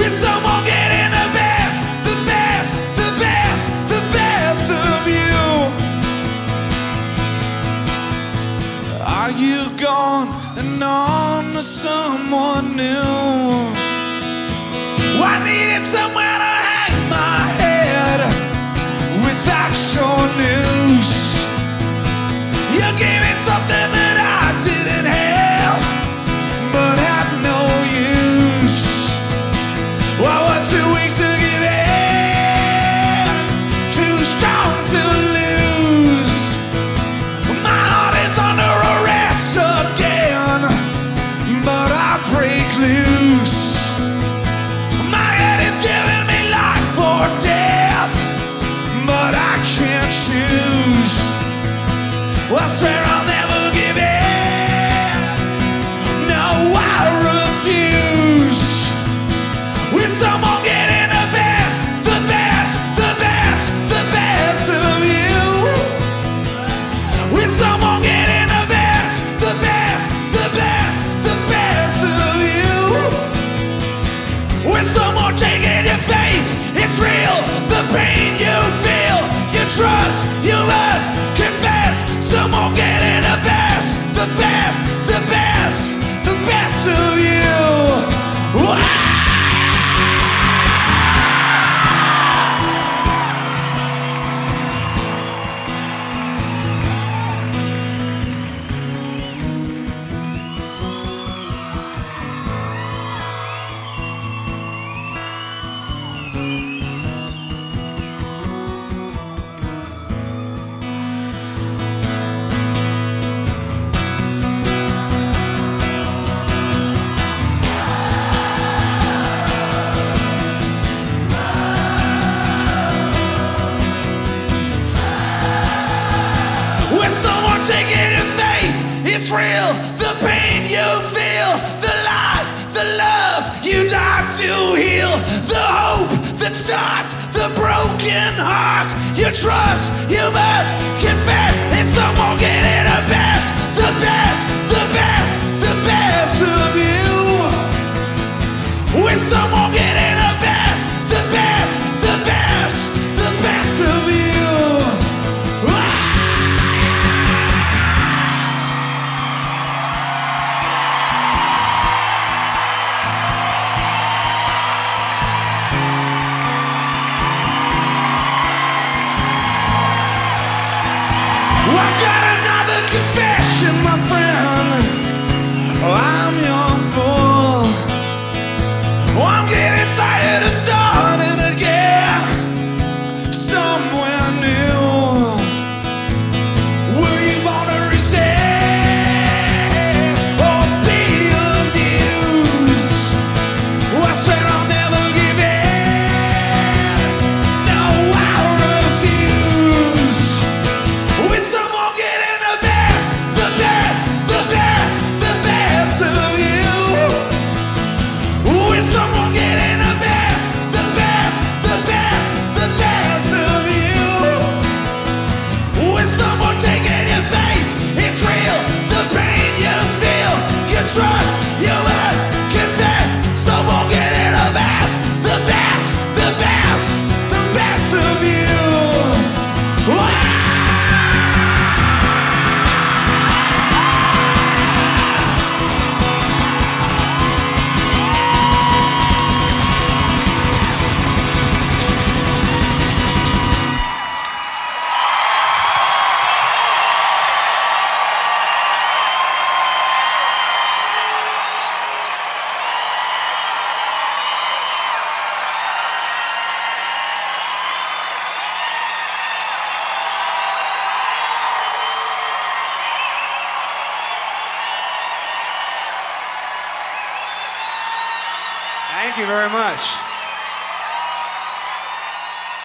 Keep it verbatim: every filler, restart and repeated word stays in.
with someone getting the best, the best, the best, the best of you. Are you gone and on to someone new? I needed somewhere to hang my head without your news. You gave me something that I didn't have, but had no use. I was too weak to give in, too strong to lose. My heart is under arrest again, but I break loose. My head is giving me life or death, but I can't choose. I swear I'll never give in. No, I refuse. With someone getting the best, the best, the best, the best of you. With someone getting the best, the best, the best, the best of you. With someone taking your faith, it's real. The pain you feel, you trust, you must confess. Someone getting the best, the best, the best, the best of you. Wow. With someone taking your faith, it's real. The pain you feel, the life, the love you died to heal, the hope that starts the broken heart. You trust, you must confess. It's someone getting the best, the best, the best, the best of you. With someone getting the best, the best, the best, the best of you. I've got another confession, my friend. Oh, I'm your fool. Oh, I'm getting tired of starting again somewhere new. Were you born to resist or be abused? Oh, I swear I'll never give in. No, I refuse. With someone getting the best, the best, the best, the best of you. With someone getting the best, the best, the best, the best of you. With someone taking your faith, it's real. The pain you feel, you trust, you must confess. Someone getting the best, the best, the best, the best of you. Wow. Thank you very much.